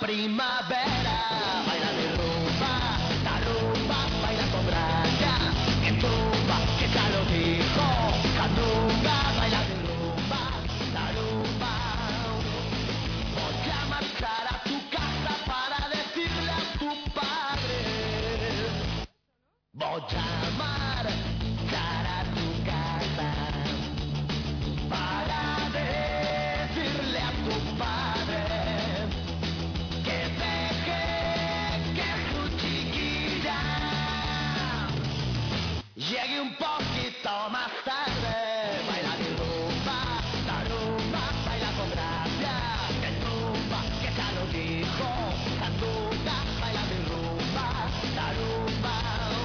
primavera, baila de rumba, la rumba, baila con gracia, que tumba, que ya lo dijo, Candunga, baila de rumba, la rumba. Voy a marchar a tu casa para decirle a tu padre, voy a marchar a tu casa para decirle a tu padre que deje que su chiquilla llegue un poquito más tarde. Baila de rumba, la rumba, baila con gracia, que tumba, que ya lo dijo, Candunga, baila de rumba, la rumba.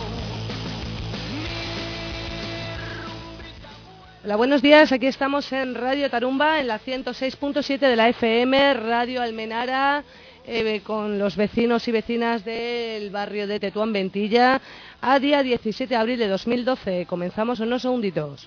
Hola, buenos días. Aquí estamos en Radio Tarumba, en la 106.7 de la FM, Radio Almenara, con los vecinos y vecinas del barrio de Tetuán Ventilla, a día 17 de abril de 2012. Comenzamos en unos segunditos.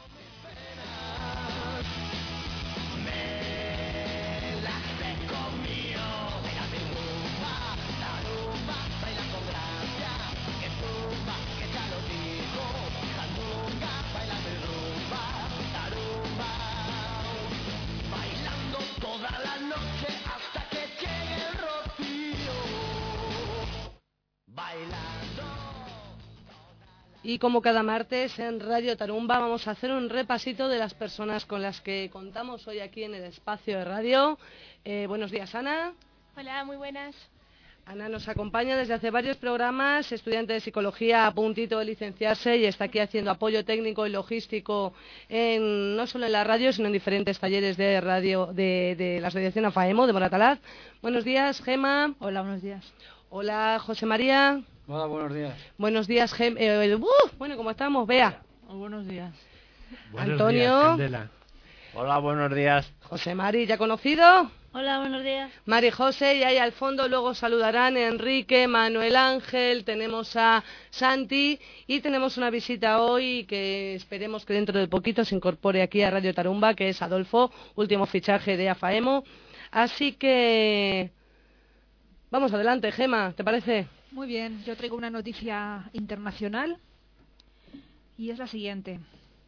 Y como cada martes en Radio Tarumba vamos a hacer un repasito de las personas con las que contamos hoy aquí en el espacio de radio. Buenos días, Ana. Hola, muy buenas. Ana nos acompaña desde hace varios programas, estudiante de psicología a puntito de licenciarse y está aquí haciendo apoyo técnico y logístico no solo en la radio, sino en diferentes talleres de radio de la Asociación AFAEMO de Moratalaz. Buenos días, Gema. Hola, buenos días. Hola, José María. Hola, buenos días. Buenos días, bueno, ¿cómo estamos? Bea. Buenos días. Antonio. Días, Candela. Hola, buenos días. José Mari, ¿ya conocido? Hola, buenos días. Mari José, y ahí al fondo luego saludarán Enrique, Manuel Ángel, tenemos a Santi y tenemos una visita hoy que esperemos que dentro de poquito se incorpore aquí a Radio Tarumba, que es Adolfo, último fichaje de AFAEMO. Así que vamos adelante, Gema, ¿te parece? Muy bien, yo traigo una noticia internacional y es la siguiente.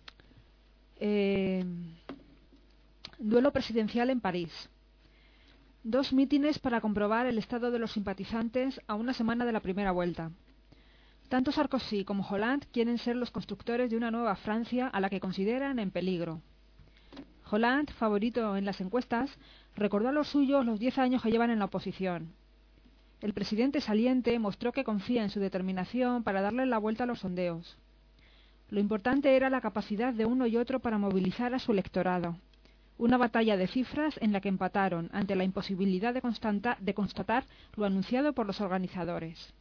Duelo presidencial en París. 2 mítines para comprobar el estado de los simpatizantes a una semana de la primera vuelta. Tanto Sarkozy como Hollande quieren ser los constructores de una nueva Francia a la que consideran en peligro. Hollande, favorito en las encuestas, recordó a los suyos los 10 años que llevan en la oposición. El presidente saliente mostró que confía en su determinación para darle la vuelta a los sondeos. Lo importante era la capacidad de uno y otro para movilizar a su electorado. Una batalla de cifras en la que empataron ante la imposibilidad de constatar lo anunciado por los organizadores.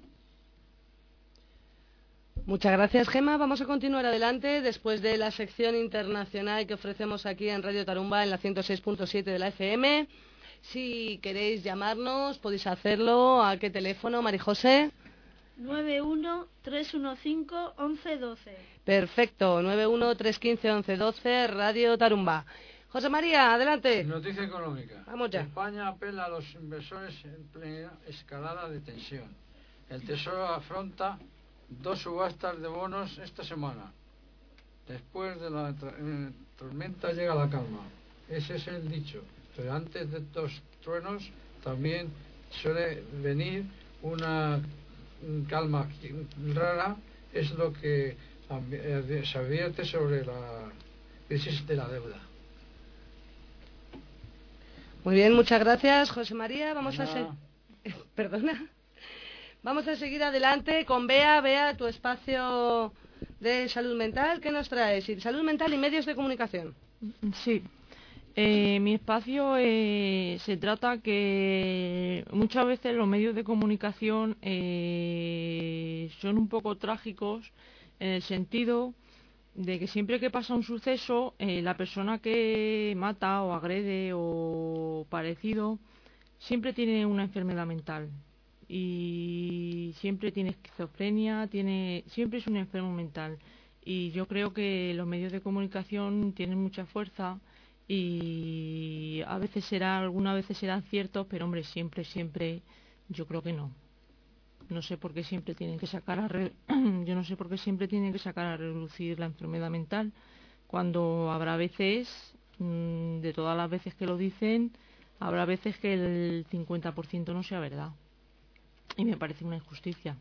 Muchas gracias, Gema. Vamos a continuar adelante después de la sección internacional que ofrecemos aquí en Radio Tarumba en la 106.7 de la FM. Si queréis llamarnos, podéis hacerlo. ¿A qué teléfono, Marijosé? 91-315-1112. Perfecto, 91-315-1112, Radio Tarumba. José María, adelante. Noticia económica. Vamos ya. España apela a los inversores en plena escalada de tensión. El Tesoro afronta 2 subastas de bonos esta semana. Después de la tormenta llega la calma. Ese es el dicho. Pero antes de estos truenos también suele venir una calma rara. Es lo que se advierte sobre la crisis de la deuda. Muy bien, muchas gracias, José María. Vamos a seguir adelante con Bea. Bea, tu espacio de salud mental, ¿qué nos traes? Salud mental y medios de comunicación. Sí. Mi espacio se trata que muchas veces los medios de comunicación son un poco trágicos en el sentido de que siempre que pasa un suceso, la persona que mata o agrede o parecido siempre tiene una enfermedad mental y siempre tiene esquizofrenia, siempre es un enfermo mental. Y yo creo que los medios de comunicación tienen mucha fuerza y algunas veces serán ciertos, pero hombre, siempre, yo creo que no. No sé por qué siempre tienen que sacar yo no sé por qué siempre tienen que sacar a relucir la enfermedad mental, cuando habrá veces, de todas las veces que lo dicen, habrá veces que el 50% no sea verdad. Y me parece una injusticia,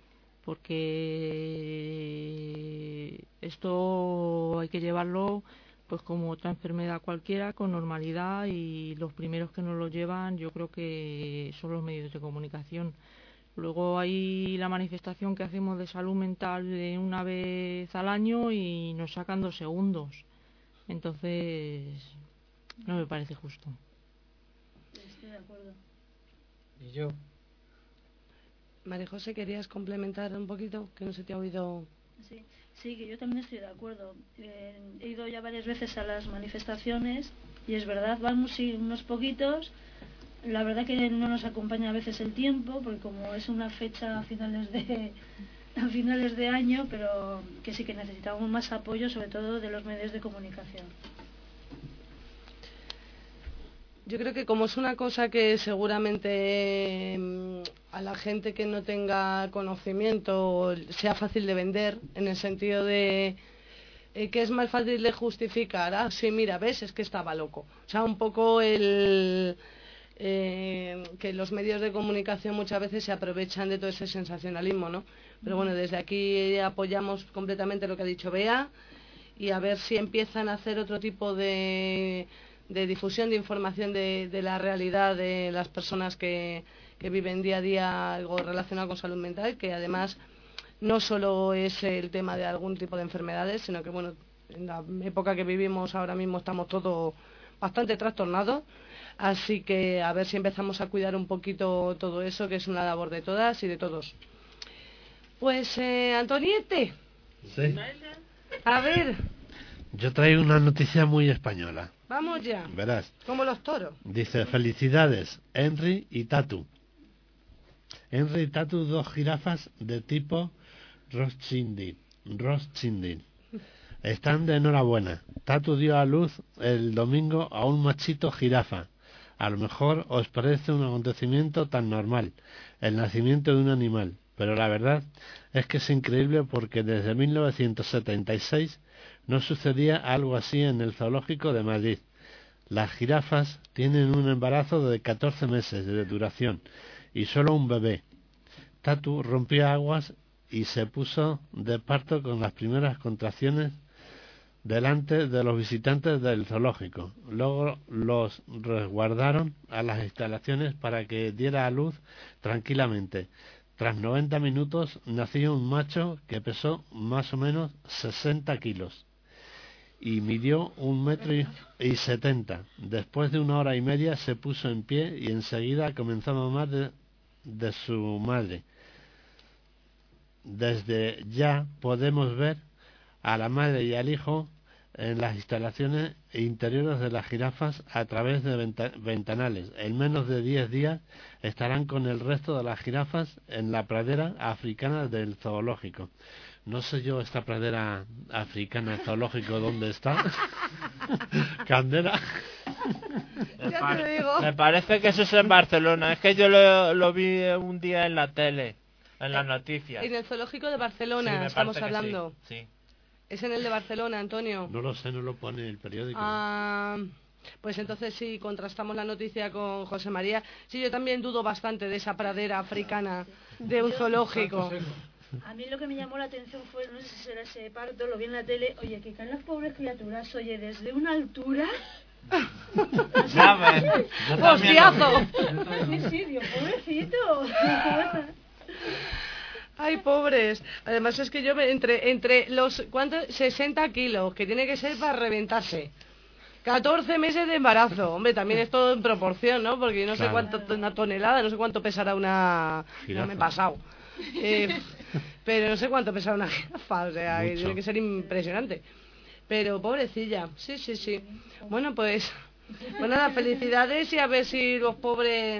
porque esto hay que llevarlo pues como otra enfermedad cualquiera, con normalidad, y los primeros que nos lo llevan yo creo que son los medios de comunicación. Luego hay la manifestación que hacemos de salud mental de una vez al año y nos sacan 2 segundos. Entonces, no me parece justo. Estoy de acuerdo. Y yo, María José, ¿querías complementar un poquito? Que no se te ha oído. Sí, que yo también estoy de acuerdo. He ido ya varias veces a las manifestaciones y es verdad, vamos sí, unos poquitos. La verdad que no nos acompaña a veces el tiempo, porque como es una fecha a finales de año, pero que sí que necesitamos más apoyo, sobre todo de los medios de comunicación. Yo creo que como es una cosa que seguramente a la gente que no tenga conocimiento sea fácil de vender, en el sentido de que es más fácil de justificar. Ah, sí, mira, ves, es que estaba loco. O sea, un poco que los medios de comunicación muchas veces se aprovechan de todo ese sensacionalismo, ¿no? Pero bueno, desde aquí apoyamos completamente lo que ha dicho Bea, y a ver si empiezan a hacer otro tipo de difusión de información de la realidad de las personas que viven día a día algo relacionado con salud mental, que además no solo es el tema de algún tipo de enfermedades, sino que bueno, en la época que vivimos ahora mismo estamos todos bastante trastornados. Así que a ver si empezamos a cuidar un poquito todo eso, que es una labor de todas y de todos. Pues, Antoniete. Sí. A ver. Yo traigo una noticia muy española. Vamos ya. Verás. Como los toros. Dice, felicidades, Henry y Tatu. Henry y Tatu, 2 jirafas de tipo Rothschild. Están de enhorabuena. Tatu dio a luz el domingo a un machito jirafa. A lo mejor os parece un acontecimiento tan normal, el nacimiento de un animal, pero la verdad es que es increíble, porque desde 1976 no sucedía algo así en el zoológico de Madrid. Las jirafas tienen un embarazo de 14 meses de duración y solo un bebé. Tatu rompió aguas y se puso de parto con las primeras contracciones delante de los visitantes del zoológico. Luego los resguardaron a las instalaciones para que diera a luz tranquilamente. Tras 90 minutos nació un macho que pesó más o menos 60 kilos y midió 1,70 m. Después de 1 hora y media se puso en pie y enseguida comenzó a mamar de su madre. Desde ya podemos ver a la madre y al hijo en las instalaciones interiores de las jirafas a través de ventanales. En menos de 10 días estarán con el resto de las jirafas en la pradera africana del zoológico. No sé yo esta pradera africana zoológico dónde está. Candela. Ya te digo. Me parece que eso es en Barcelona. Es que yo lo vi un día en la tele, en las noticias. En el zoológico de Barcelona, Sí, me estamos parece que hablando. sí. Es en el de Barcelona, Antonio. No lo sé, no lo pone en el periódico. Pues entonces sí, contrastamos la noticia con José María. Sí, yo también dudo bastante de esa pradera africana de un zoológico. A mí lo que me llamó la atención fue, no sé si será ese parto, lo vi en la tele, oye, que caen las pobres criaturas, oye, desde una altura... ¡Hostiazo! En serio, pobrecito. Ay, pobres. Además es que yo entre los... ¿Cuántos? 60 kilos, que tiene que ser para reventarse. 14 meses de embarazo. Hombre, también es todo en proporción, ¿no? Porque yo no sé cuánto, una tonelada, no sé cuánto pesará una... Jirafa. No me he pasado. Pero no sé cuánto pesará una jirafa, o sea, que tiene que ser impresionante. Pero pobrecilla, sí. Bueno, pues nada, felicidades, y a ver si las pobres...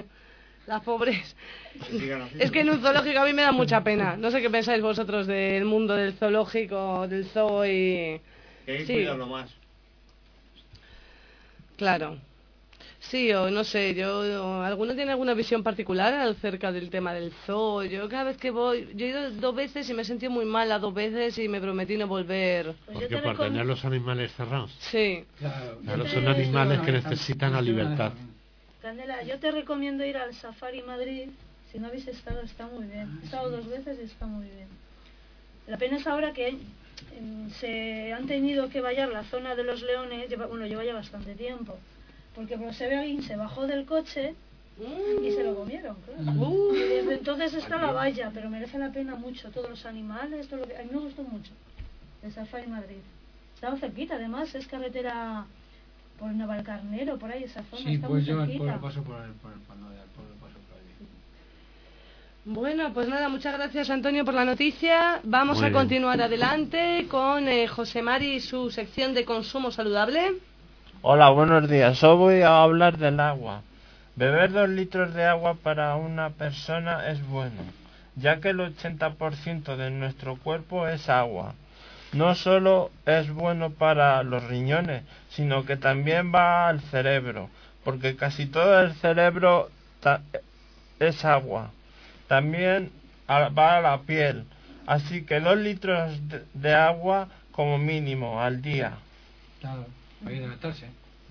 Es que en un zoológico a mí me da mucha pena. No sé qué pensáis vosotros del mundo del zoológico, del zoo y... Que hay que cuidarlo más. Claro. Sí, o no sé, ¿alguno tiene alguna visión particular acerca del tema del zoo? Yo cada vez que voy, yo he ido 2 veces y me he sentido muy mal las 2 veces y me prometí no volver. ¿Por qué? ¿Por tener los animales cerrados? Sí. Claro, son animales que necesitan la libertad. Candela, yo te recomiendo ir al Safari Madrid. Si no habéis estado, está muy bien. He estado 2 veces y está muy bien. La pena es ahora que se han tenido que vallar la zona de los leones, lleva ya bastante tiempo. Porque se ve alguien se bajó del coche y se lo comieron, claro. Y desde entonces está la valla, pero merece la pena mucho. Todos los animales, todo lo que... A mí me gustó mucho el Safari Madrid. Estaba cerquita, además, es carretera por Navalcarnero, por ahí esa zona. Sí, está pues muy yo cerquita. paso por el pueblo, paso por allí. Bueno, pues nada, muchas gracias Antonio por la noticia. Vamos a continuar adelante con José Mari y su sección de consumo saludable. Hola, buenos días. Hoy voy a hablar del agua. Beber 2 litros de agua para una persona es bueno, ya que el 80% de nuestro cuerpo es agua. No solo es bueno para los riñones, sino que también va al cerebro, porque casi todo el cerebro es agua. También va a la piel, así que 2 litros de agua como mínimo al día. Claro, hay que hidratarse.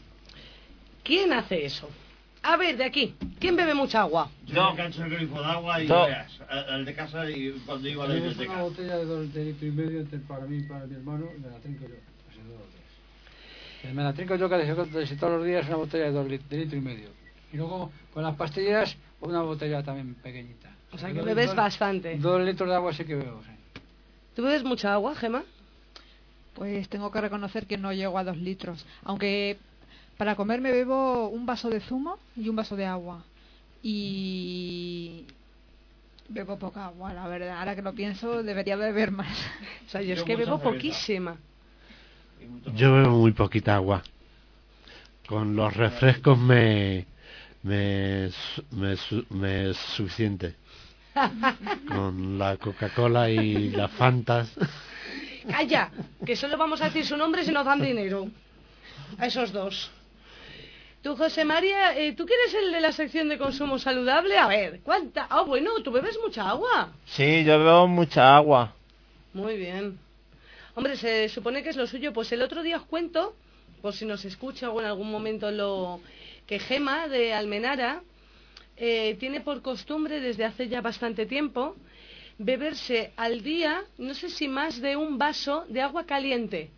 ¿Quién hace eso? A ver, de aquí, ¿quién bebe mucha agua? Yo me canso el grifo de agua y veas, el de casa y cuando iba a la biblioteca. Una botella de 2 litros y medio para mí y para mi hermano, me la trinco yo, casi todos los días. Me la trinco yo casi todos los días, una botella de 2 litros y medio. Y luego con las pastillas, una botella también pequeñita. O sea que bebes bastante. 2 litros de agua sí que bebo, sí. ¿Tú bebes mucha agua, Gemma? Pues tengo que reconocer que no llego a 2 litros, aunque para comer me bebo un vaso de zumo y un vaso de agua. Y bebo poca agua, la verdad. Ahora que lo pienso, debería beber más. O sea, yo es que bebo poquísima. Yo bebo muy poquita agua. Con los refrescos me es suficiente. Con la Coca-Cola y las Fantas. ¡Calla! Que solo vamos a decir su nombre si nos dan dinero. A esos dos. Tú, José María, ¿tú que eres el de la sección de consumo saludable? A ver, ¿cuánta? Ah, bueno, ¿tú bebes mucha agua? Sí, yo bebo mucha agua. Muy bien. Hombre, se supone que es lo suyo. Pues el otro día os cuento, por si nos escucha o en algún momento que Gema de Almenara tiene por costumbre desde hace ya bastante tiempo beberse al día, no sé si más de un vaso de agua caliente.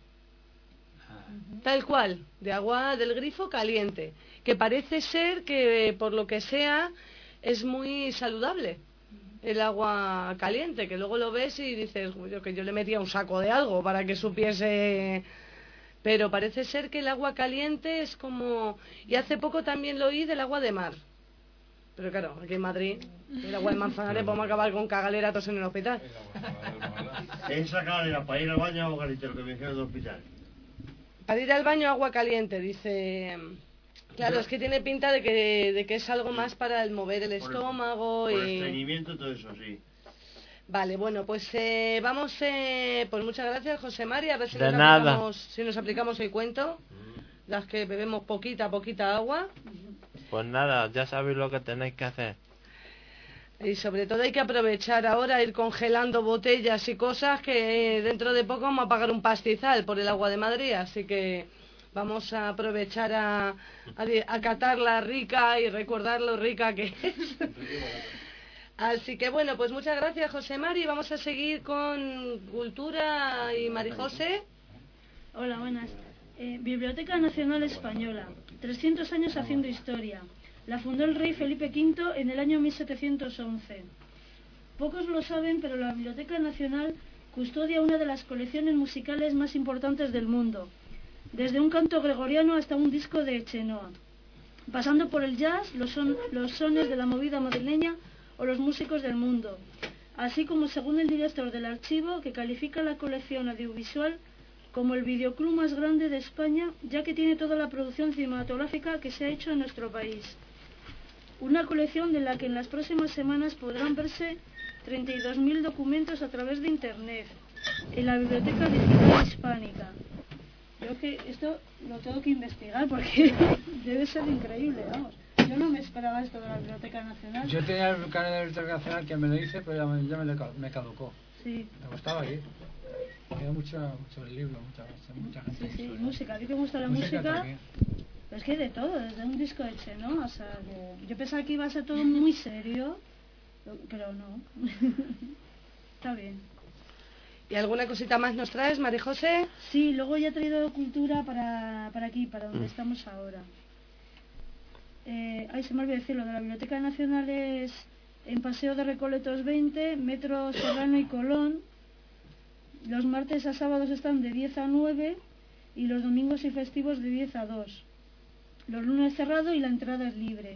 Tal cual, de agua del grifo caliente, que parece ser que por lo que sea es muy saludable el agua caliente, que luego lo ves y dices, que yo le metía un saco de algo para que supiese, pero parece ser que el agua caliente es como, y hace poco también lo oí del agua de mar, pero claro, aquí en Madrid el agua de Manzanares podemos acabar con cagaleratos en el hospital. Esa cagalera para ir al baño agua caliente, lo que me dijeron del hospital. Para ir al baño agua caliente, dice. Claro, es que tiene pinta de que es algo más para el mover el estómago por y... el estreñimiento y todo eso, sí. Vale, bueno, pues vamos... pues muchas gracias, José María, a ver si nos aplicamos el cuento. Las que bebemos poquita agua. Pues nada, ya sabéis lo que tenéis que hacer. Y sobre todo hay que aprovechar ahora, ir congelando botellas y cosas que dentro de poco vamos a pagar un pastizal por el agua de Madrid, así que vamos a aprovechar a catarla rica y recordar lo rica que es. Así que bueno, pues muchas gracias José Mari, vamos a seguir con Cultura y Marijose. Hola, buenas. Biblioteca Nacional Española, 300 años haciendo historia. La fundó el rey Felipe V en el año 1711. Pocos lo saben, pero la Biblioteca Nacional custodia una de las colecciones musicales más importantes del mundo, desde un canto gregoriano hasta un disco de Chenoa, pasando por el jazz, los sones de la movida madrileña o los músicos del mundo, así como según el director del archivo, que califica la colección audiovisual como el videoclub más grande de España, ya que tiene toda la producción cinematográfica que se ha hecho en nuestro país. Una colección de la que en las próximas semanas podrán verse 32.000 documentos a través de Internet, en la Biblioteca Digital Hispánica. creo que esto lo tengo que investigar porque debe ser increíble, vamos. Yo no me esperaba esto de la Biblioteca Nacional. Yo tenía el carnet de la Biblioteca Nacional que me lo hice, pero ya me caducó. Sí. Me gustaba ir. Había mucho libro, mucha gente. Sí, música. A ti te gusta la música. Es que de todo, desde un disco de Cheno, o sea, yo pensaba que iba a ser todo muy serio, pero no. Está bien. ¿Y alguna cosita más nos traes, María José? Sí, luego ya he traído cultura para aquí, para donde estamos ahora. Se me olvidó decirlo, de la Biblioteca Nacional es en Paseo de Recoletos 20, Metro Serrano y Colón. Los martes a sábados están de 10 a 9 y los domingos y festivos de 10 a 2. Los lunes cerrado y la entrada es libre.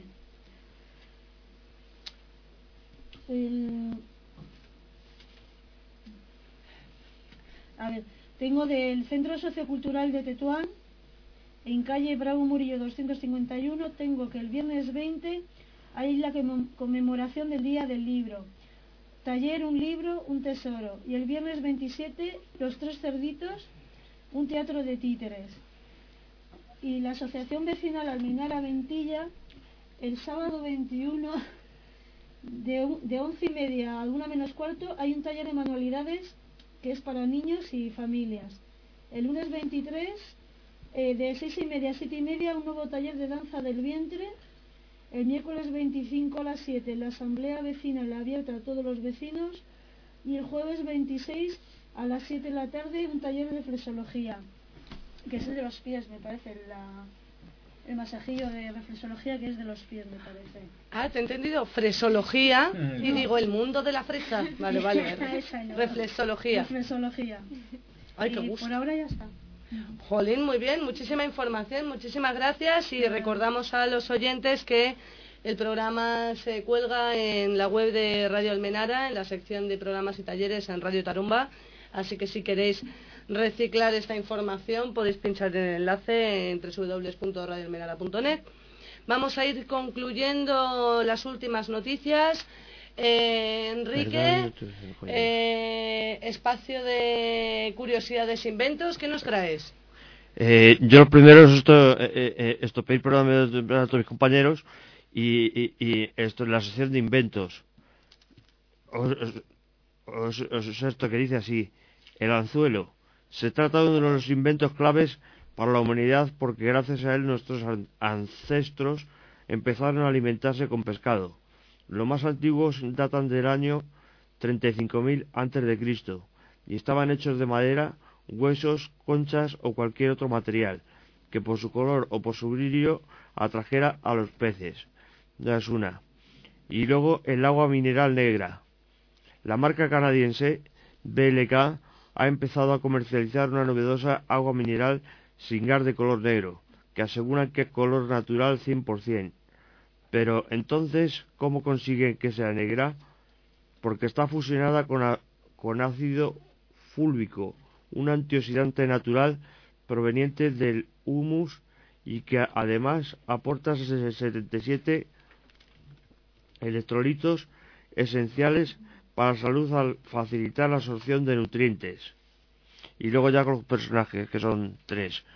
A ver, tengo del Centro Sociocultural de Tetuán, en calle Bravo Murillo 251, tengo que el viernes 20 hay la conmemoración del Día del Libro. Taller, un libro, un tesoro. Y el viernes 27, Los Tres Cerditos, un teatro de títeres. Y la Asociación Vecinal Almenara Ventilla, el sábado 21, de 11:30 a 1:45, hay un taller de manualidades que es para niños y familias. El lunes 23, de 6:30 a 7:30, un nuevo taller de danza del vientre. El miércoles 25 a las 7, la asamblea vecinal abierta a todos los vecinos. Y el jueves 26 a las 7 de la tarde, un taller de reflexología, que es el de los pies, me parece, el masajillo de reflexología, que es de los pies, me parece. Ah, te he entendido, fresología, y digo, el mundo de la fresa. Vale. Reflexología. Reflexología. Ay, qué y gusto. por ahora ya está. Jolín, muy bien, muchísima información, muchísimas gracias, y recordamos a los oyentes que el programa se cuelga en la web de Radio Almenara, en la sección de programas y talleres en Radio Tarumba, así que si queréis reciclar esta información podéis pinchar en el enlace en www.radioalmenara.net. Vamos a ir concluyendo las últimas noticias. Enrique, espacio de curiosidades e inventos, ¿qué nos traes? Yo lo primero es esto pedir perdón a todos mis compañeros y esto, la sección de inventos. Esto que dice así: el anzuelo. Se trata de uno de los inventos claves para la humanidad porque gracias a él nuestros ancestros empezaron a alimentarse con pescado. Los más antiguos datan del año 35.000 a.C. y estaban hechos de madera, huesos, conchas o cualquier otro material que por su color o por su brillo atrajera a los peces. Ya es una. Y luego el agua mineral negra. La marca canadiense BLK ha empezado a comercializar una novedosa agua mineral sin gas de color negro, que aseguran que es color natural 100%. Pero entonces, ¿cómo consiguen que sea negra? Porque está fusionada con ácido fúlvico, un antioxidante natural proveniente del humus y que además aporta 77 electrolitos esenciales para la salud al facilitar la absorción de nutrientes. Y luego ya con los personajes, que son 3.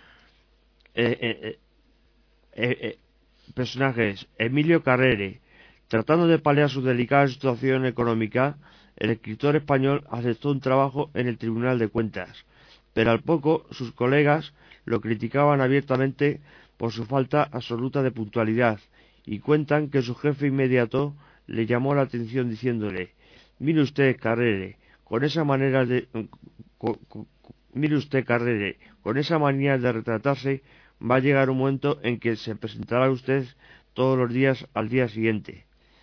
Personajes: Emilio Carrere. Tratando de paliar su delicada situación económica, el escritor español aceptó un trabajo en el Tribunal de Cuentas, pero al poco sus colegas lo criticaban abiertamente por su falta absoluta de puntualidad, y cuentan que su jefe inmediato le llamó la atención diciéndole: mire usted, Carrere, con esa manera de retratarse, va a llegar un momento en que se presentará usted todos los días al día siguiente.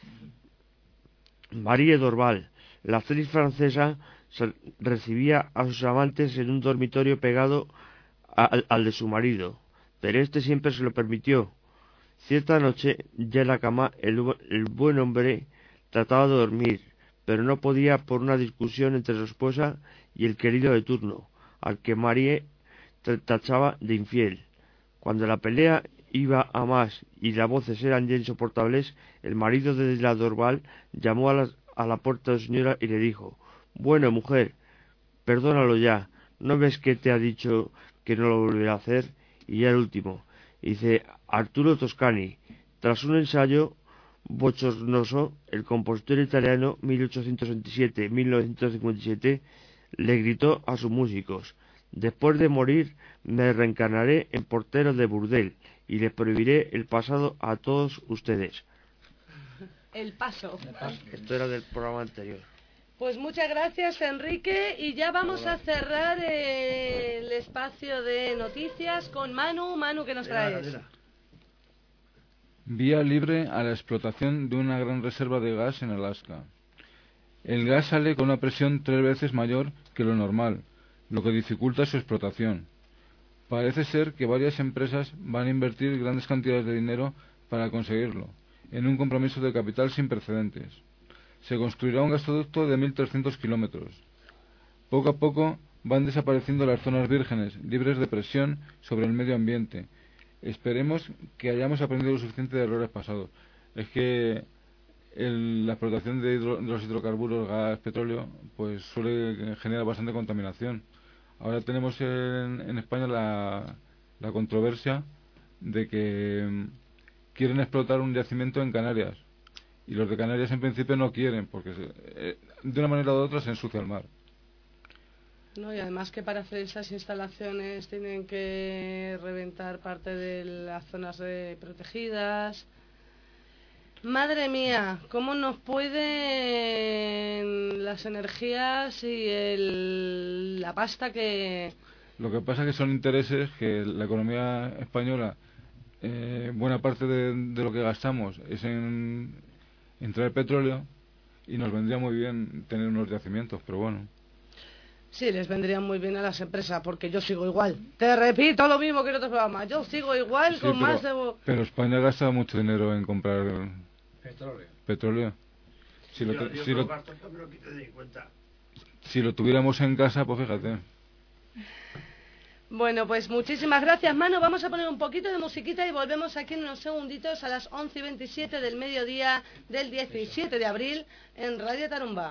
Marie Dorval. La actriz francesa recibía a sus amantes en un dormitorio pegado al de su marido, pero este siempre se lo permitió. Cierta noche, ya en la cama, el buen hombre trataba de dormir, pero no podía por una discusión entre su esposa y el querido de turno, al que Marie tachaba de infiel. Cuando la pelea iba a más y las voces eran ya insoportables, el marido de la Dorval llamó a la puerta de su señora y le dijo: bueno, mujer, perdónalo ya, ¿no ves que te ha dicho que no lo volverá a hacer. Y ya el último, dice Arturo Toscani, tras un ensayo bochornoso, el compositor italiano 1827-1957 le gritó a sus músicos: después de morir me reencarnaré en portero de burdel y les prohibiré el pasado a todos ustedes. El paso. Esto era del programa anterior. Pues muchas gracias, Enrique, y ya vamos a cerrar el espacio de noticias con Manu. Manu, ¿qué nos traes? Vía libre a la explotación de una gran reserva de gas en Alaska. El gas sale con una presión 3 veces mayor que lo normal, lo que dificulta su explotación. Parece ser que varias empresas van a invertir grandes cantidades de dinero para conseguirlo, en un compromiso de capital sin precedentes. Se construirá un gasoducto de 1.300 kilómetros. Poco a poco van desapareciendo las zonas vírgenes, libres de presión sobre el medio ambiente. Esperemos que hayamos aprendido lo suficiente de errores pasados. Es que la explotación de los hidrocarburos, gas, petróleo, pues suele generar bastante contaminación. Ahora tenemos en España la controversia de que quieren explotar un yacimiento en Canarias. Y los de Canarias en principio no quieren, porque de una manera u otra se ensucia el mar. No, y además que para hacer esas instalaciones tienen que reventar parte de las zonas protegidas. Madre mía, ¿cómo nos pueden las energías y la pasta que... Lo que pasa es que son intereses que la economía española, buena parte de lo que gastamos es en traer petróleo, y nos vendría muy bien tener unos yacimientos, pero bueno. Sí, les vendría muy bien a las empresas, porque yo sigo igual. Te repito lo mismo que en otros programas. Yo sigo igual, sí, con más de... Pero España gasta mucho dinero en comprar petróleo. Si lo tuviéramos en casa, pues fíjate. Bueno, pues muchísimas gracias, Manu. Vamos a poner un poquito de musiquita y volvemos aquí en unos segunditos a las 11:27 del mediodía del 17 de abril en Radio Tarumba.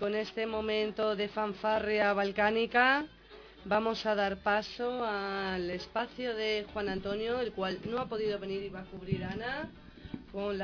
con este momento de fanfarria balcánica vamos a dar paso al espacio de Juan Antonio, el cual no ha podido venir y va a cubrir Ana con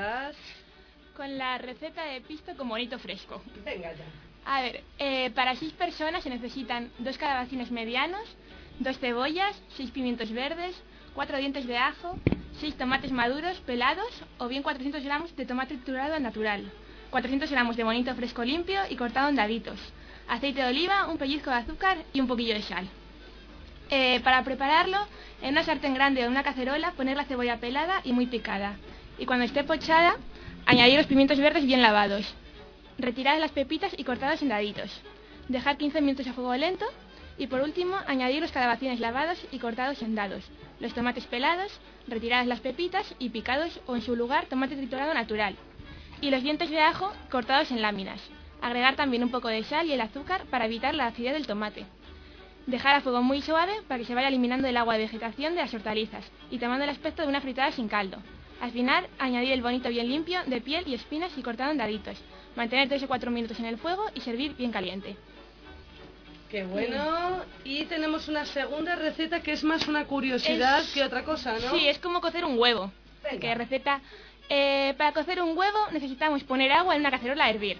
la receta de pisto con bonito fresco. Venga ya. A ver, para 6 personas se necesitan 2 calabacines medianos, 2 cebollas, 6 pimientos verdes, 4 dientes de ajo, 6 tomates maduros pelados o bien 400 gramos de tomate triturado al natural, 400 gramos de bonito fresco limpio y cortado en daditos, aceite de oliva, un pellizco de azúcar y un poquillo de sal. Para prepararlo, en una sartén grande o en una cacerola poner la cebolla pelada y muy picada, y cuando esté pochada, añadir los pimientos verdes bien lavados, retirar las pepitas y cortadas en daditos, dejar 15 minutos a fuego lento y por último añadir los calabacines lavados y cortados en dados, los tomates pelados, retiradas las pepitas y picados o en su lugar tomate triturado natural y los dientes de ajo cortados en láminas. Agregar también un poco de sal y el azúcar para evitar la acidez del tomate. Dejar a fuego muy suave para que se vaya eliminando el agua de vegetación de las hortalizas y tomando el aspecto de una fritada sin caldo. Al final, añadir el bonito bien limpio, de piel y espinas y cortado en daditos. Mantener 3 o 4 minutos en el fuego y servir bien caliente. ¡Qué bueno! Y tenemos una segunda receta que es más una curiosidad que otra cosa, ¿no? Sí, es como cocer un huevo. Que receta... para cocer un huevo necesitamos poner agua en una cacerola a hervir.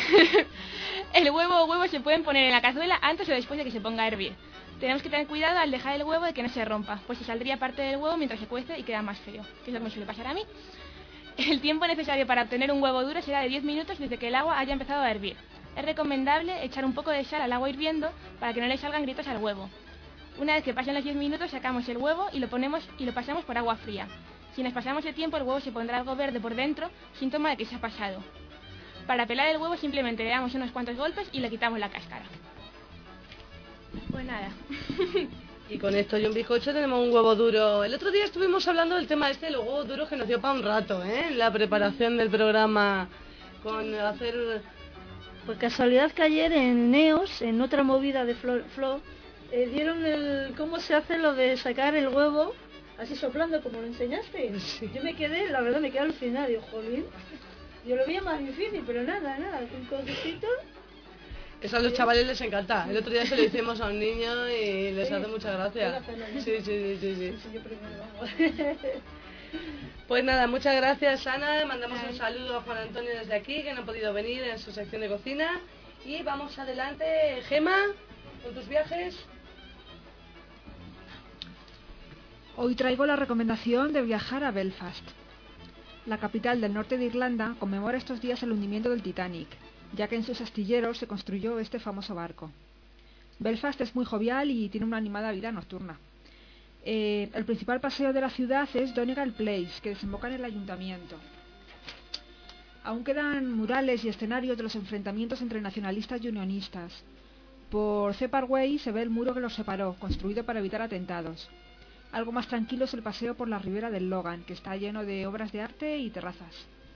El huevo o huevos se pueden poner en la cazuela antes o después de que se ponga a hervir. Tenemos que tener cuidado al dejar el huevo de que no se rompa, pues se saldría parte del huevo mientras se cuece y queda más feo, que es lo que me suele pasar a mí. El tiempo necesario para obtener un huevo duro será de 10 minutos desde que el agua haya empezado a hervir. Es recomendable echar un poco de sal al agua hirviendo para que no le salgan grietas al huevo. Una vez que pasen los 10 minutos sacamos el huevo y lo pasamos por agua fría. Si nos pasamos el tiempo el huevo se pondrá algo verde por dentro, síntoma de que se ha pasado. Para pelar el huevo simplemente le damos unos cuantos golpes y le quitamos la cáscara. Pues nada. Y con esto y un bizcocho tenemos un huevo duro. El otro día estuvimos hablando del tema de los huevos duros que nos dio para un rato, ¿eh? La preparación del programa con hacer... Pues casualidad que ayer en Neos, en otra movida de Flo, dieron cómo se hace lo de sacar el huevo así soplando como lo enseñaste. Sí. Yo me quedé, la verdad me quedé alucinada, digo, jolín, yo lo veía más difícil, pero nada, un cosito. Eso a los chavales les encanta. El otro día se lo hicimos a un niño y les hace mucha gracia. Sí. Yo primero, vamos. Pues nada, muchas gracias Ana, mandamos un saludo a Juan Antonio desde aquí, que no ha podido venir en su sección de cocina. Y vamos adelante, Gema, con tus viajes. Hoy traigo la recomendación de viajar a Belfast. La capital del norte de Irlanda conmemora estos días el hundimiento del Titanic, ya que en sus astilleros se construyó este famoso barco. Belfast es muy jovial y tiene una animada vida nocturna. El principal paseo de la ciudad es Donegal Place, que desemboca en el ayuntamiento. Aún quedan murales y escenarios de los enfrentamientos entre nacionalistas y unionistas. Por Cepar Way se ve el muro que los separó, construido para evitar atentados. Algo más tranquilo es el paseo por la ribera del Logan, que está lleno de obras de arte y terrazas.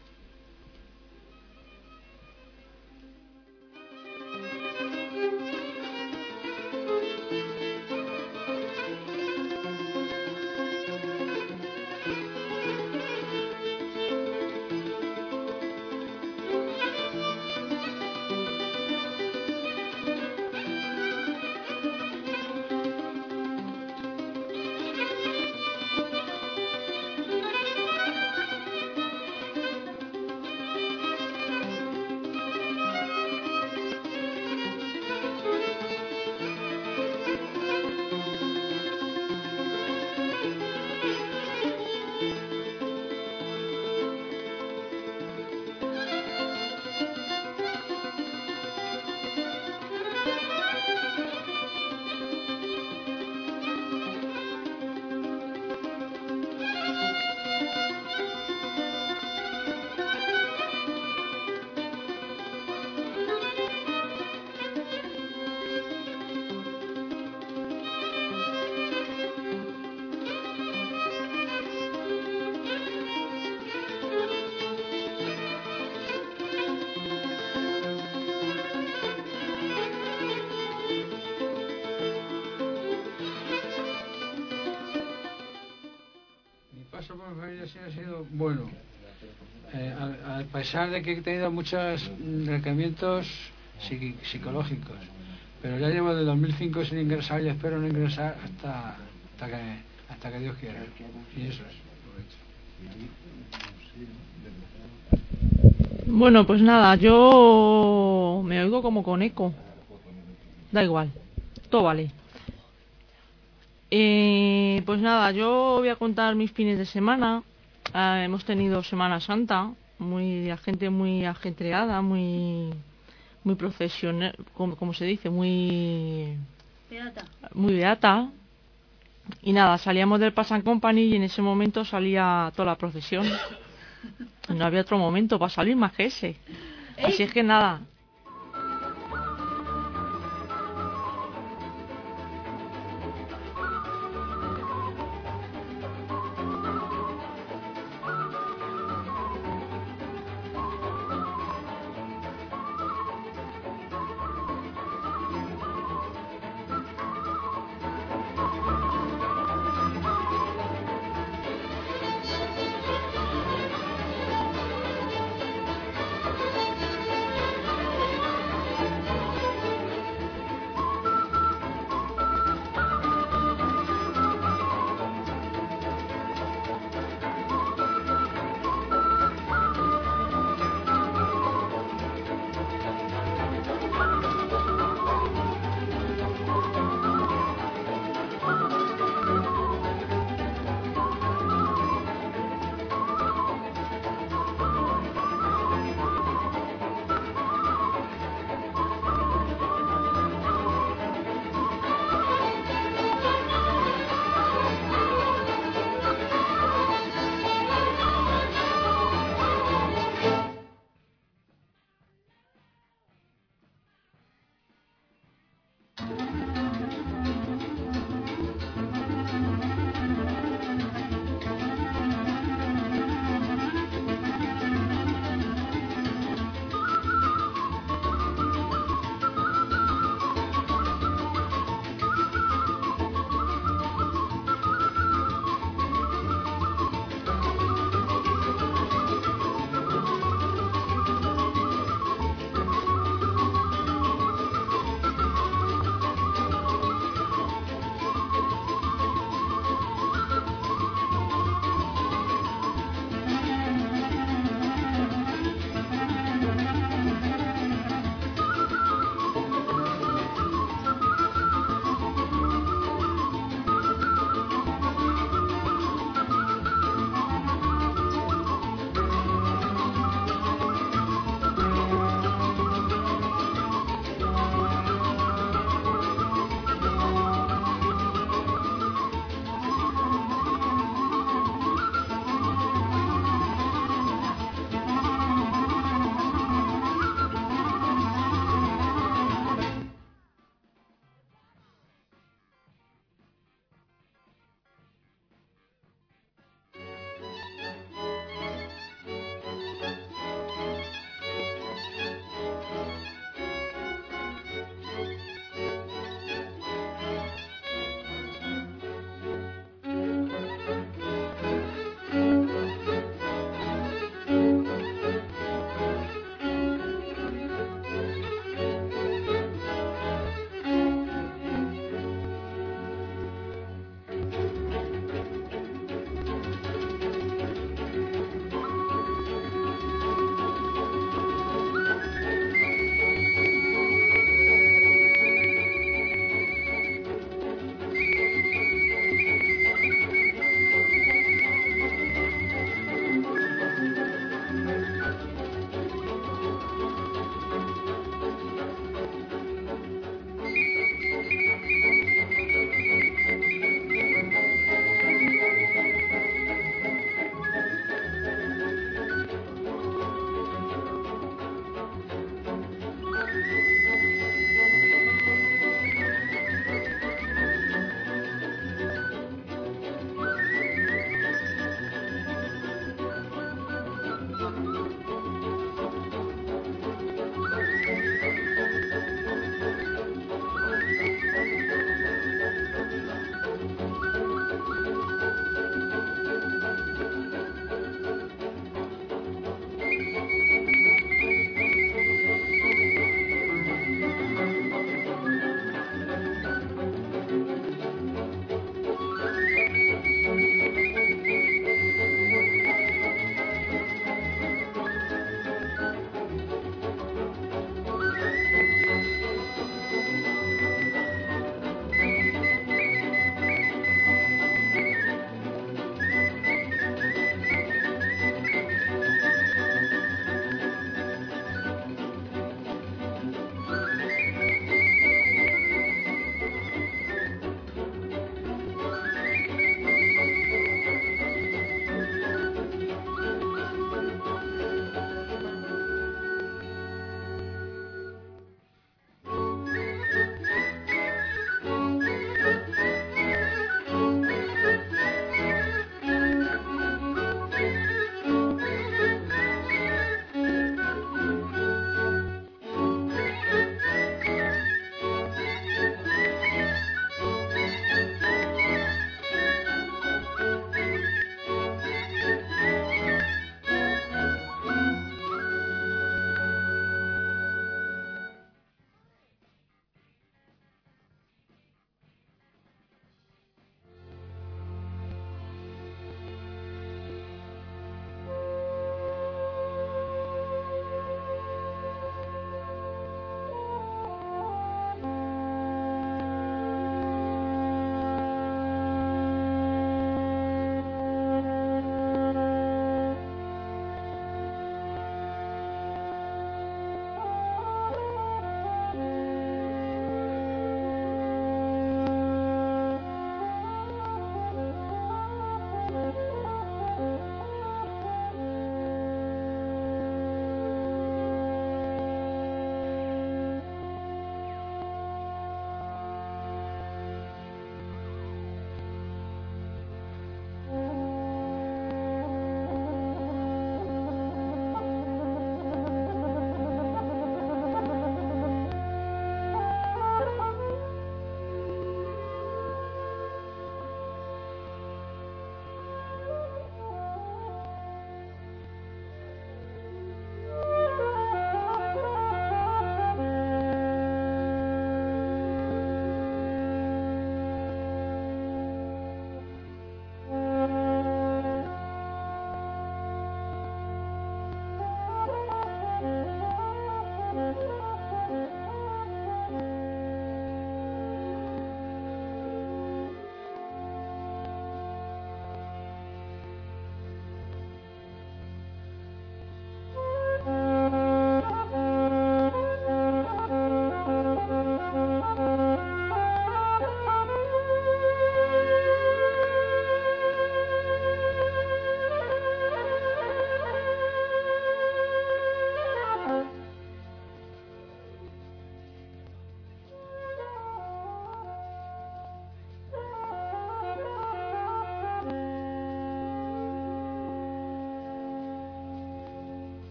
Ha sido bueno, a pesar de que he tenido muchos requerimientos psicológicos. Pero ya llevo de 2005 sin ingresar y espero no ingresar hasta que Dios quiera. Y eso es. Bueno, pues nada, yo me oigo como con eco. Da igual, todo vale. Pues nada, yo voy a contar mis fines de semana. Hemos tenido Semana Santa, la gente muy ajetreada, muy profesional, como se dice, muy beata. Y nada, salíamos del Pass and Company y en ese momento salía toda la procesión. No había otro momento para salir más que ese. Así es que nada.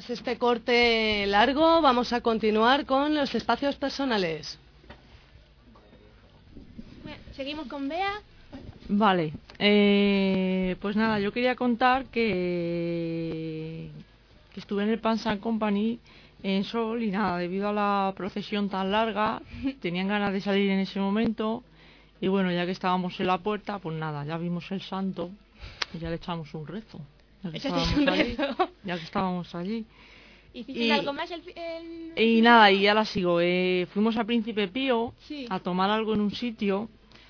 Tras este corte largo, vamos a continuar con los espacios personales. Bueno, seguimos con Bea. Vale, pues nada, yo quería contar que estuve en el Pan San Company en Sol y nada, debido a la procesión tan larga, tenían ganas de salir en ese momento y bueno, ya que estábamos en la puerta, pues nada, ya vimos el santo y ya le echamos un rezo. Ya que estábamos allí. ¿Hiciste algo más y nada, y ya la sigo. Fuimos a Príncipe Pío Sí. a tomar algo en un sitio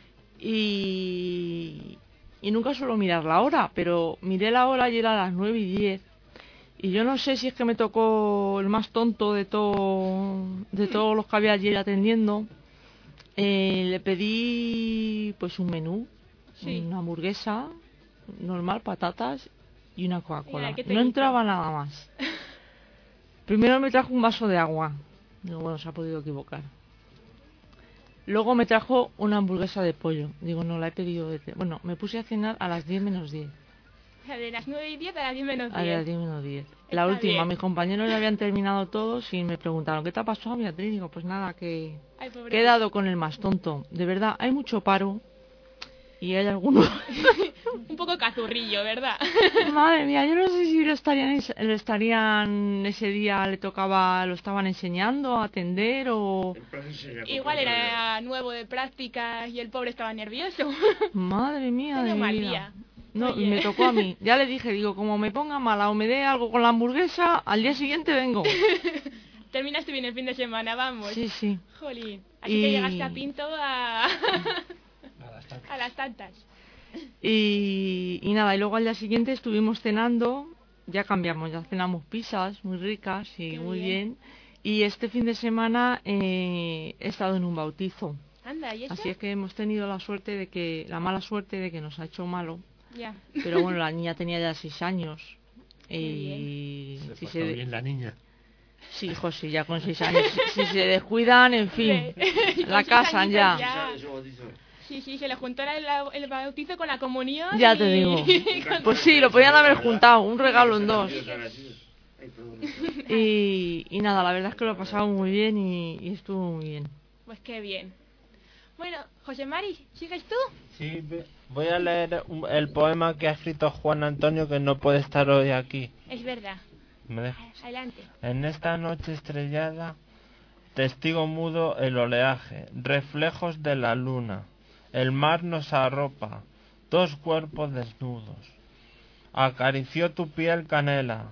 y nunca suelo mirar la hora, pero miré la hora y era las 9:10. Y yo no sé si es que me tocó el más tonto de todos los que había allí atendiendo. Le pedí pues un menú, Sí. una hamburguesa normal, patatas y una Coca-Cola. Mira, ¿qué te No hizo? entraba nada más. Primero me trajo un vaso de agua. Digo, bueno, se ha podido equivocar. Luego me trajo una hamburguesa de pollo. Digo, no, la he pedido Bueno, me puse a cenar a las 10:10. O sea, de las 9:10 a las 10:10. A las 10:10. La Está última, bien. mis compañeros ya habían terminado todos y me preguntaron, ¿qué te ha pasado, Beatriz? Digo, pues nada, que Ay, pobre. he quedado con el más tonto. De verdad, hay mucho paro y hay algunos... Un poco cazurrillo, ¿verdad? Madre mía, yo no sé si lo estarían ese día, lo estaban enseñando a atender o... Igual era nuevo de prácticas y el pobre estaba nervioso. Madre mía Tenía de un mal mi vida. día. No, Oye. me tocó a mí. Ya le dije, digo, como me ponga mala o me dé algo con la hamburguesa, al día siguiente vengo. Terminaste bien el fin de semana, vamos. Sí, sí. Jolín. Así que llegaste a Pinto a las tantas. Y nada, y luego al día siguiente estuvimos cenando, ya cambiamos, ya cenamos pizzas muy ricas y Qué muy bien. bien. Y este fin de semana he estado en un bautizo. Anda, ¿y eso? Así es que hemos tenido la mala suerte de que nos ha hecho malo. Ya. Pero bueno, la niña tenía ya 6 años. Qué Y Se si portó se... bien la niña. Sí, hijo, sí, ya con 6 años. Si se descuidan, en fin, Con la 6 casan añitos ya. Sí, se le juntó el bautizo con la comunión. Ya te digo. Pues sí, lo podían haber juntado, un regalo en 2. Y nada, la verdad es que lo he pasado muy bien y estuvo muy bien. Pues qué bien. Bueno, José Mari, ¿sigues tú? Sí, voy a leer el poema que ha escrito Juan Antonio, que no puede estar hoy aquí. Es verdad. ¿Me dejas? Adelante. En esta noche estrellada, testigo mudo el oleaje, reflejos de la luna. El mar nos arropa, 2 cuerpos desnudos. Acarició tu piel canela.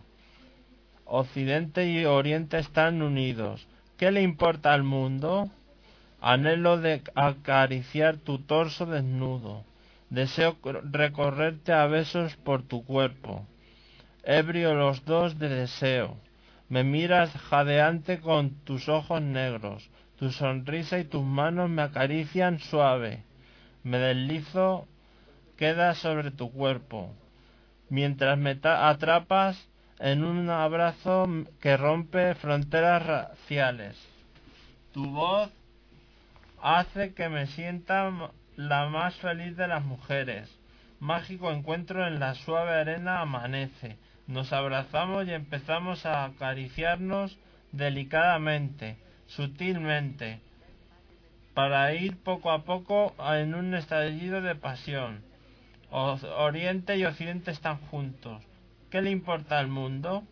Occidente y Oriente están unidos. ¿Qué le importa al mundo? Anhelo de acariciar tu torso desnudo. Deseo recorrerte a besos por tu cuerpo. Ebrio los dos de deseo. Me miras jadeante con tus ojos negros. Tu sonrisa y tus manos me acarician suave. Me deslizo, queda sobre tu cuerpo. Mientras me atrapas en un abrazo que rompe fronteras raciales. Tu voz hace que me sienta la más feliz de las mujeres. Mágico encuentro en la suave arena amanece. Nos abrazamos y empezamos a acariciarnos delicadamente, sutilmente, para ir poco a poco en un estallido de pasión. Oriente y Occidente están juntos. ¿Qué le importa al mundo?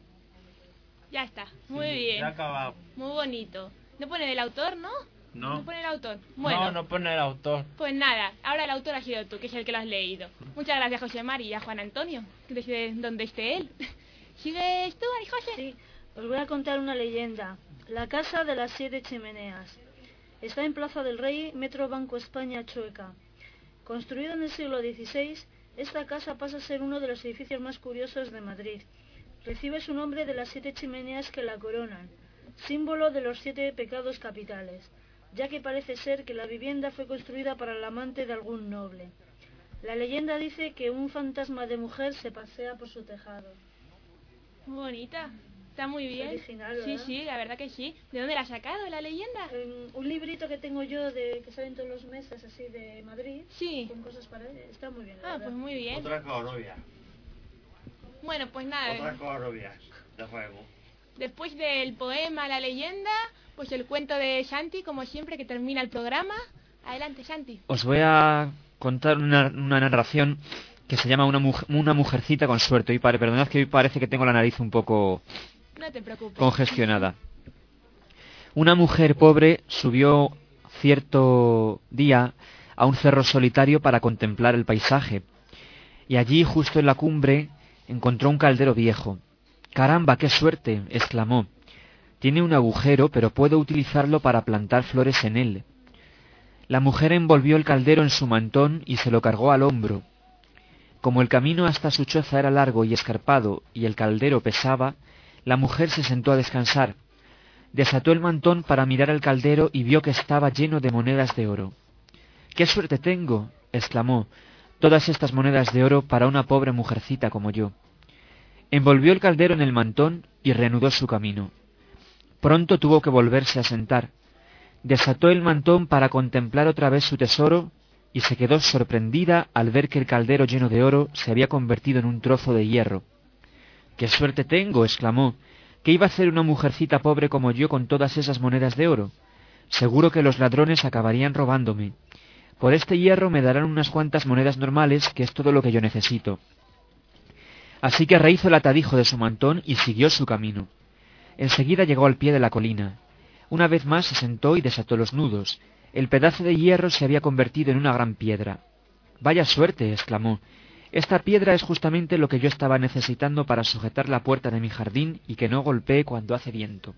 Ya está, muy Sí, bien. ya he acabado. Muy bonito. ¿No pone el autor, no? No. ¿No pone el autor? Bueno, No pone el autor. pues nada, ahora el autor ha sido tú, que es el que lo has leído. Muchas gracias, José Mari, y a Juan Antonio, que decide dónde esté él. ¿Sigues tú, Ari José? Sí, os voy a contar una leyenda. La casa de las 7 chimeneas. Está en Plaza del Rey, Metro Banco España Chueca. Construida en el siglo XVI, esta casa pasa a ser uno de los edificios más curiosos de Madrid. Recibe su nombre de las 7 chimeneas que la coronan, símbolo de los 7 pecados capitales, ya que parece ser que la vivienda fue construida para el amante de algún noble. La leyenda dice que un fantasma de mujer se pasea por su tejado. Muy bonita. Está muy bien. Original, sí, ¿verdad? sí, la verdad que sí. ¿De dónde la has sacado la leyenda? Un librito que tengo yo que salen todos los meses así de Madrid. Sí. Con cosas para él. Está muy bien. la Ah, verdad. pues muy bien. Otra corovia. Bueno, pues nada. Otra corovia de juego. Después del poema, la leyenda, pues el cuento de Santi, como siempre, que termina el programa. Adelante, Santi. Os voy a contar una narración que se llama Una mujercita con suerte. Y perdonad que hoy parece que tengo la nariz un poco No te preocupes. congestionada. Una mujer pobre subió cierto día a un cerro solitario para contemplar el paisaje. Y allí, justo en la cumbre, encontró un caldero viejo. «¡Caramba, qué suerte!», exclamó. «Tiene un agujero, pero puedo utilizarlo para plantar flores en él». La mujer envolvió el caldero en su mantón y se lo cargó al hombro. Como el camino hasta su choza era largo y escarpado y el caldero pesaba, la mujer se sentó a descansar. Desató el mantón para mirar el caldero y vio que estaba lleno de monedas de oro. «¡Qué suerte tengo!», exclamó. «Todas estas monedas de oro para una pobre mujercita como yo». Envolvió el caldero en el mantón y reanudó su camino. Pronto tuvo que volverse a sentar. Desató el mantón para contemplar otra vez su tesoro y se quedó sorprendida al ver que el caldero lleno de oro se había convertido en un trozo de hierro. «¡Qué suerte tengo!», exclamó. «¿Qué iba a hacer una mujercita pobre como yo con todas esas monedas de oro? Seguro que los ladrones acabarían robándome. Por este hierro me darán unas cuantas monedas normales, que es todo lo que yo necesito». Así que rehizo el atadijo de su mantón y siguió su camino. Enseguida llegó al pie de la colina. Una vez más se sentó y desató los nudos. El pedazo de hierro se había convertido en una gran piedra. «¡Vaya suerte!», exclamó. «Esta piedra es justamente lo que yo estaba necesitando para sujetar la puerta de mi jardín y que no golpee cuando hace viento».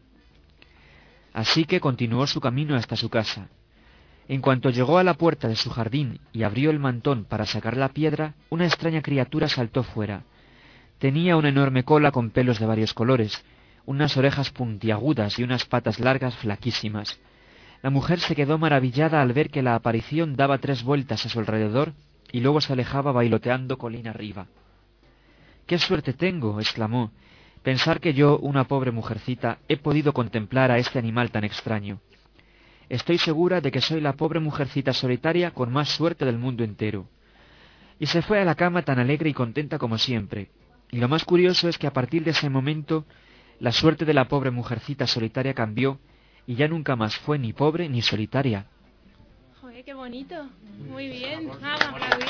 Así que continuó su camino hasta su casa. En cuanto llegó a la puerta de su jardín y abrió el mantón para sacar la piedra, una extraña criatura saltó fuera. Tenía una enorme cola con pelos de varios colores, unas orejas puntiagudas y unas patas largas flaquísimas. La mujer se quedó maravillada al ver que la aparición daba 3 vueltas a su alrededor y luego se alejaba bailoteando colina arriba. «¡Qué suerte tengo!», exclamó. «Pensar que yo, una pobre mujercita, he podido contemplar a este animal tan extraño. Estoy segura de que soy la pobre mujercita solitaria con más suerte del mundo entero». Y se fue a la cama tan alegre y contenta como siempre. Y lo más curioso es que a partir de ese momento la suerte de la pobre mujercita solitaria cambió y ya nunca más fue ni pobre ni solitaria. Joder, qué bonito. Muy bien. Vamos a aplaudir.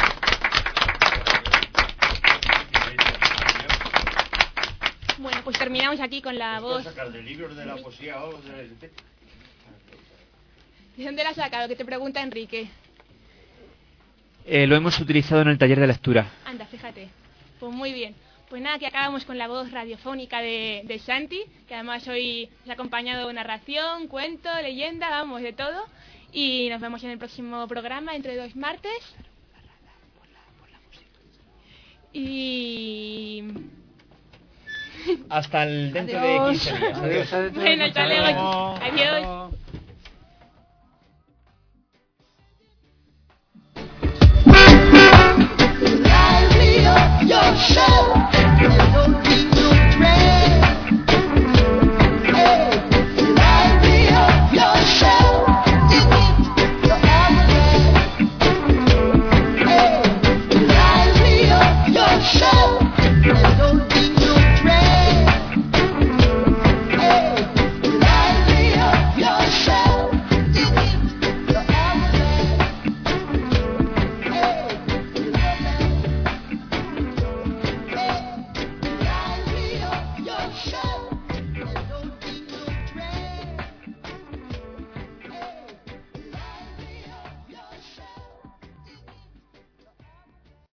Bueno, pues terminamos aquí con la voz. ¿De libros de la poesía o de...? ¿De dónde la has sacado? Que te pregunta Enrique. Lo hemos utilizado en el taller de lectura. Anda, fíjate. Pues muy bien. Pues nada, que acabamos con la voz radiofónica de Santi, que además hoy nos ha acompañado de narración, cuento, leyenda, vamos, de todo. Y nos vemos en el próximo programa, entre 2 martes. Y... Hasta el dentro de 15 días. Bueno, hasta luego. Adiós.